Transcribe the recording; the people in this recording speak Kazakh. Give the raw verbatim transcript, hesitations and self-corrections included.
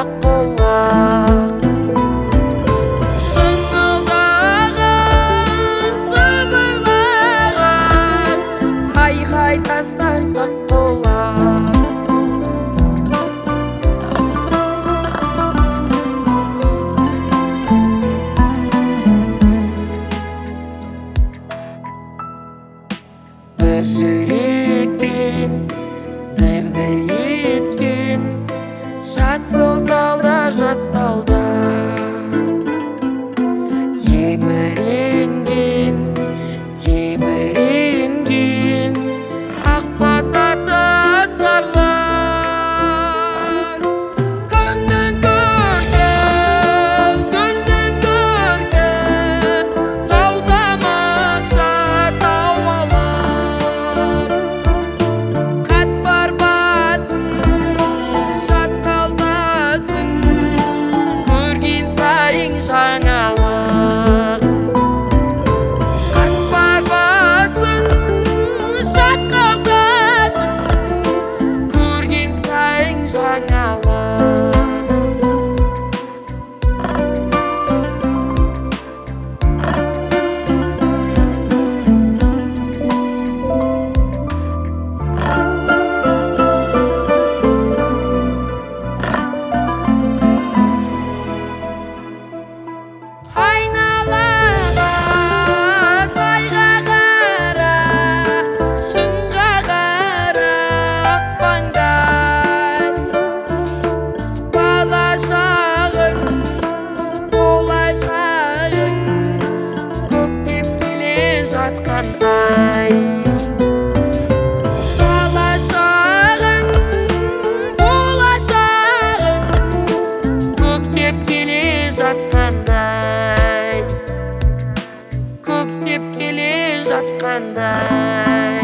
ақ құлақ. Шыңылдаған, сыбырлаған, айқай тастар сақ құлақ. Бір жүрекпен дір-дір еткен жасыл талда жасталда еміренген, тебіренген ақ басаты асқарлар. Күннің көркем, күннің көркем, тау-тамақша тауалар. Қатпар басың, шатқалдасың, көрген сайын жаңалық. Қатпар басың, шатқалдасың, көрген сайын жаңалық. Айналаға, сайға қара, шыңға қара ақпаңдай. Бала шағың, болашағың көктеп келе жатқандай. Бала шағың, болашағың көктеп келе жатқандай, көктеп келе жатқандай.